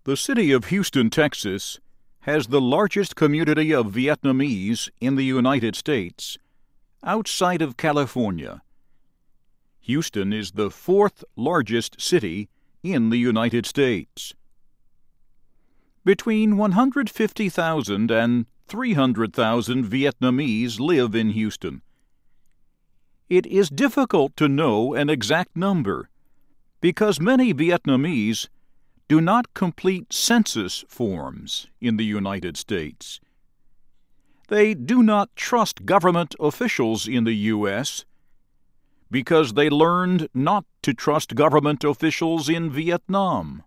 The city of Houston, Texas, has the largest community of Vietnamese in the United States, outside of California. Houston is the fourth largest city in the United States. Between 150,000 and 300,000 Vietnamese live in Houston. It is difficult to know an exact number because many Vietnamese do not complete census forms in the United States. They do not trust government officials in the U.S. because they learned not to trust government officials in Vietnam.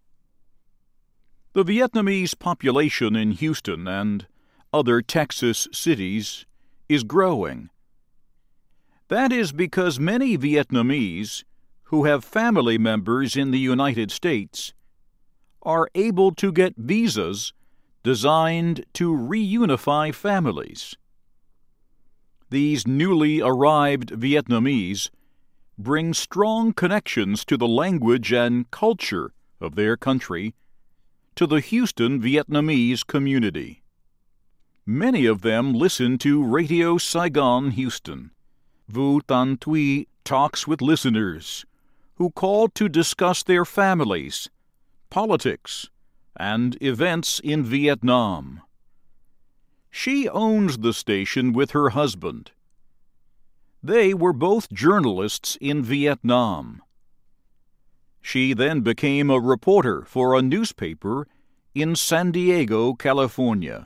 The Vietnamese population in Houston and other Texas cities is growing. That is because many Vietnamese who have family members in the United States are able to get visas designed to reunify families. These newly arrived Vietnamese bring strong connections to the language and culture of their country to the Houston Vietnamese community. Many of them listen to Radio Saigon Houston. Vu Tan Thuy talks with listeners who call to discuss their families, politics, and events in Vietnam. She owns the station with her husband. They were both journalists in Vietnam. She then became a reporter for a newspaper in San Diego, California.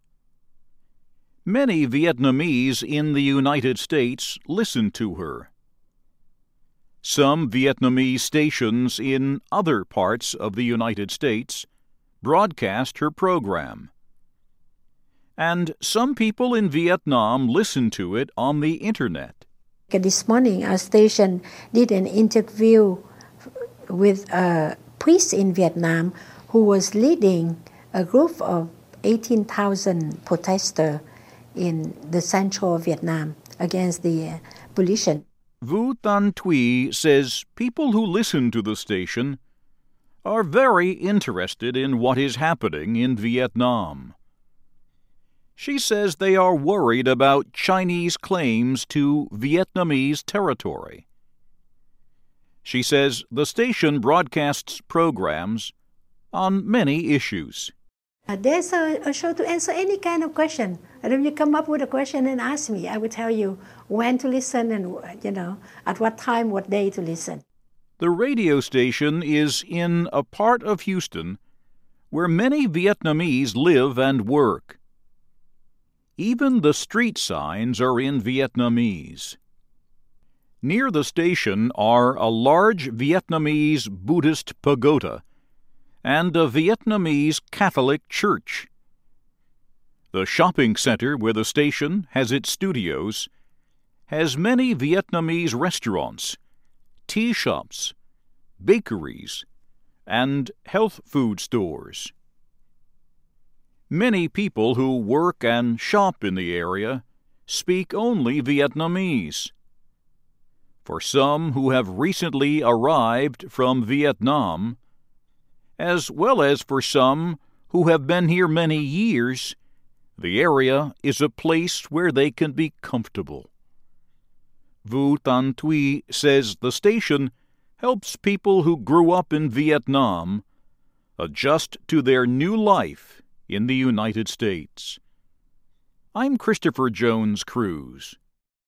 Many Vietnamese in the United States listen to her. Some Vietnamese stations in other parts of the United States broadcast her program. And some people in Vietnam listen to it on the Internet. This morning, our station did an interview with a priest in Vietnam who was leading a group of 18,000 protesters in the central Vietnam against the pollution. Vu Tan Thuy says people who listen to the station are very interested in what is happening in Vietnam. She says they are worried about Chinese claims to Vietnamese territory. She says the station broadcasts programs on many issues. There's a show to answer any kind of question. And if you come up with a question and ask me, I will tell you when to listen and, at what time, what day to listen. The radio station is in a part of Houston where many Vietnamese live and work. Even the street signs are in Vietnamese. Near the station are a large Vietnamese Buddhist pagoda and a Vietnamese Catholic church. The shopping center where the station has its studios has many Vietnamese restaurants, tea shops, bakeries, and health food stores. Many people who work and shop in the area speak only Vietnamese. For some who have recently arrived from Vietnam, as well as for some who have been here many years, the area is a place where they can be comfortable. Vu Tan Thuy says the station helps people who grew up in Vietnam adjust to their new life in the United States. I'm Christopher Jones Cruz.